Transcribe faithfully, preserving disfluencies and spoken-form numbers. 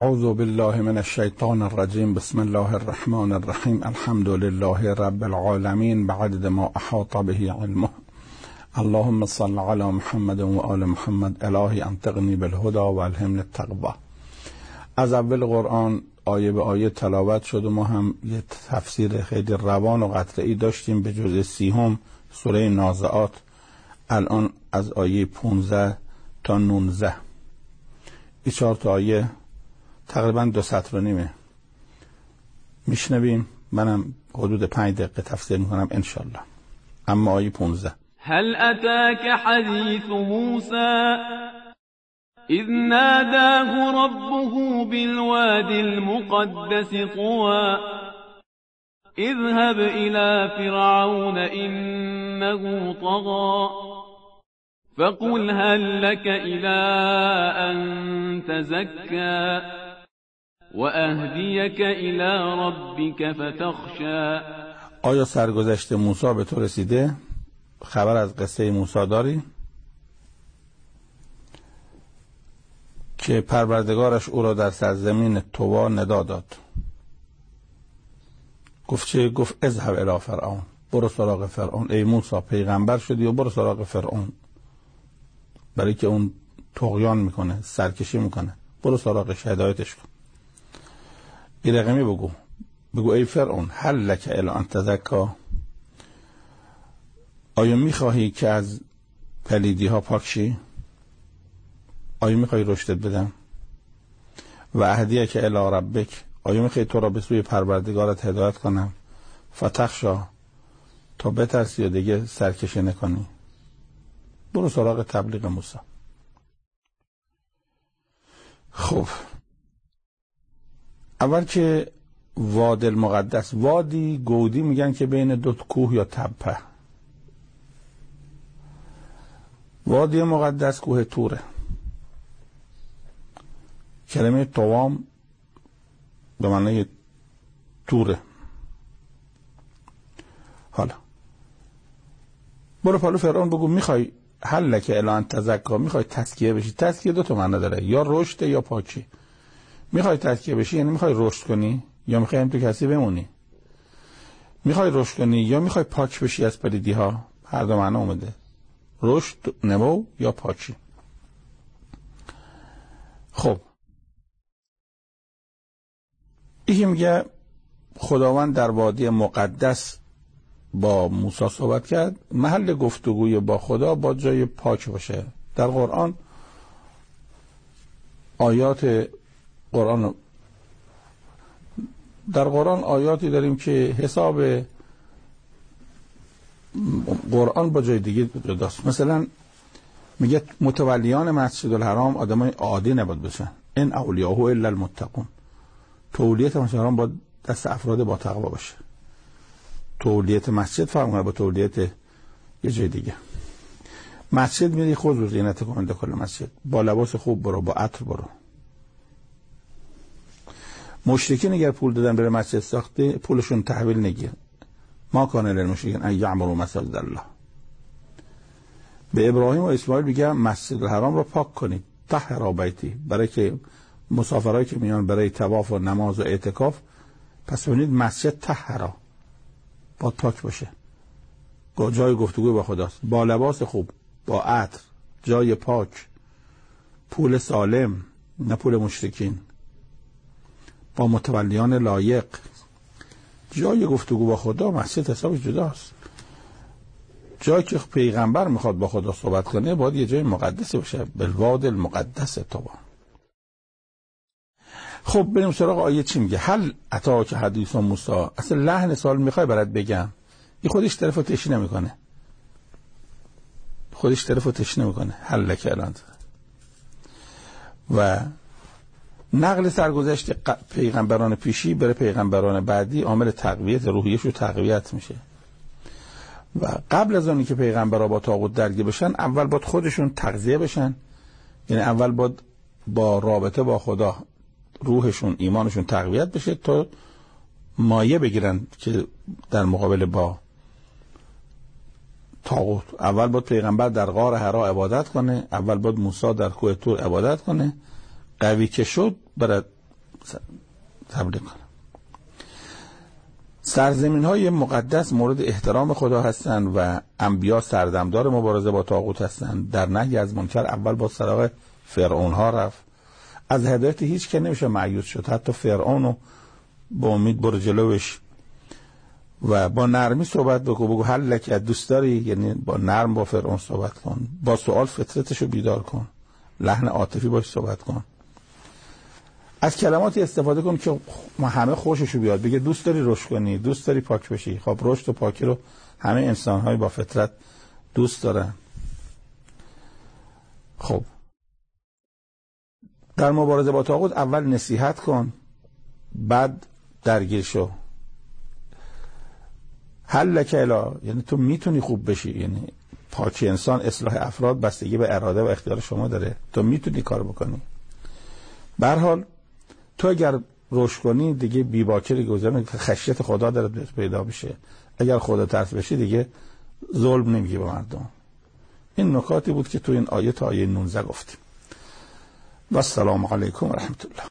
اعوذ بالله من الشیطان الرجیم. بسم الله الرحمن الرحیم. الحمد لله رب العالمین بعدد ما احاط به علمه. اللهم صل علی محمد و آل محمد. الهی انطقنی بالهدى و الهمنی التقوی. از اول قرآن آیه به آیه تلاوت شد و ما هم یه تفسیر خیلی روان و قطعی داشتیم به جزء سیهم سوره نازعات. الان از آیه پانزده تا نوزده این چهار تا آیه تقریبا دو سطر و نیمه میشنویم. منم حدود پنج دقیقه تفسیر میکنم انشالله. اما آیه پانزده: هل اتاك حدیث موسی اذ ناداه ربه بالوادي المقدس طوى اذهب الى فرعون انه طغى فقل هل لك الى ان تزكى واهديك الى ربك فتخشى. آیا سرگذشت موسی به تو رسیده؟ خبر از قصه موسی داری؟ که پروردگارش او را در سرزمین طوا ندا داد. گفت چه؟ گفت اذهب الی فرعون، برو سراغ فرعون. ای موسی پیغمبر شدی و برو سراغ فرعون، برای که اون طغیان میکنه، سرکشی میکنه. برو سراغش، هدایتش کن. این رقمی بگو بگو ای فرعون هل لک الی ان تزکی، آیا میخواهی که از پلیدی ها پاک شی؟ آیا میخوای رشدت بدم؟ و اهدیه که الی ربک، آیا میخوای تو را به سوی پروردگارت هدایت کنم؟ فتخشا، تا بترسی و دیگه سرکشی نکنی. برو سراغ تبلیغ موسی. خب اول که وادی المقدس، وادی گودی میگن که بین دو کوه یا تپه. وادی مقدس کوه توره. کلمه طوام به معنی توره. حالا برو پلو فرعون بگو میخوای هل لک الی ان تزکی، میخوای تزکیه بشی. تزکیه دو تا معنی داره، یا رشد یا پاکی. میخوای تزکیه بشی یعنی میخوای رشد کنی یا میخوای هم تو کسی بمونی. میخوای رشد کنی یا میخوای پاک بشی از پلیدی ها. هر دو معنی اومده، رشد، نمو یا پاکی. خب این میگه خداوند در وادی مقدس با موسی صحبت کرد. محل گفتگوی با خدا با جای پاک باشه. در قرآن آیات قرآن در قرآن آیاتی داریم که حساب قرآن با جای دیگه جداست. مثلا میگه متولیان مسجد الحرام آدمای عادی نباید بشن. ان اولیاءه الا المتقون. تولیت مسجد الحرام با دست افراد با تقوا باشه. تولیت مسجد فرق کنه با تولیت یه جای دیگه. مسجد میری خود زینت کن در کل مسجد، با لباس خوب برو، با عطر برو. مشرکین اگر پول دادن بره مسجد ساخته، پولشون تحویل نگیر. ما کان للمشرکین ان یعمروا مساجد الله. به ابراهیم و اسماعیل میگه مسجد الحرام رو پاک کنید، طهرا بیتی، برای که مسافرایی که میان برای طواف و نماز و اعتکاف، پس ببینید مسجد طهرا باید پاک باشه. جای گفتگوی با خداست، با لباس خوب، با عطر، جای پاک، پول سالم، نه پول مشرکین، با متولیان لایق. جای گفتگو با خدا مسجد حسابش جداست. جایی که پیغمبر میخواد با خدا صحبت کنه باید یه جای مقدسی باشه، بالوادی المقدس طوی. خب بریم سراغ آیه چی میگه. هل اتاک حدیث موسی. اصلا لحن سوال میخوای برات بگم، این خودش طرف و تشنه میکنه. خودش طرف و تشنه میکنه. هل لک الان. و نقل سرگذشت پیغمبران پیشی برای پیغمبران بعدی عامل تقویت روحیش و تقویت میشه. و قبل از اونی که پیغمبرها با طاغوت درگیر بشن، اول باید خودشون تغذیه بشن. یعنی اول باید با رابطه با خدا روحشون، ایمانشون تقویت بشه تا مایه بگیرن که در مقابل با طاغوت. اول باید پیغمبر در غار حرا عبادت کنه، اول باید موسی در کوه طور عبادت کنه. قوی که شد برای تبلیغ کنم. سرزمین های مقدس مورد احترام خدا هستند و انبیا سردمدار مبارزه با طاغوت هستند. در نهی از منکر اول با سراغ فرعون ها رفت. از هدایت هیچ که نمیشه مایوس شد، حتی فرعونو با امید برو جلوش و با نرمی صحبت بگو، بگو هل لک دوست داری، یعنی با نرم با فرعون صحبت کن، با سوال فطرتشو بیدار کن، لحن عاطفی باش صحبت کن، از کلماتی استفاده کن که ما همه خوششو بیاد، بگه دوست داری رشد کنی، دوست داری پاک بشی. خب رشد و پاکی رو همه انسان‌های با فطرت دوست دارن. خب در مبارزه با طاغوت اول نصیحت کن، بعد درگیر شو. هل لک الی، یعنی تو میتونی خوب بشی، یعنی پاکی انسان، اصلاح افراد بستگی به اراده و اختیار شما داره، تو میتونی کار بکنی. به هر حال تو اگر رشد کنی دیگه بی باکری گذارن که خشیت خدا داره پیدا بشه. اگر خدا ترس بشی دیگه ظلم نمیگی به مردم. این نکاتی بود که تو این آیه تا آیه نوزده گفتیم. و السلام علیکم و رحمت الله.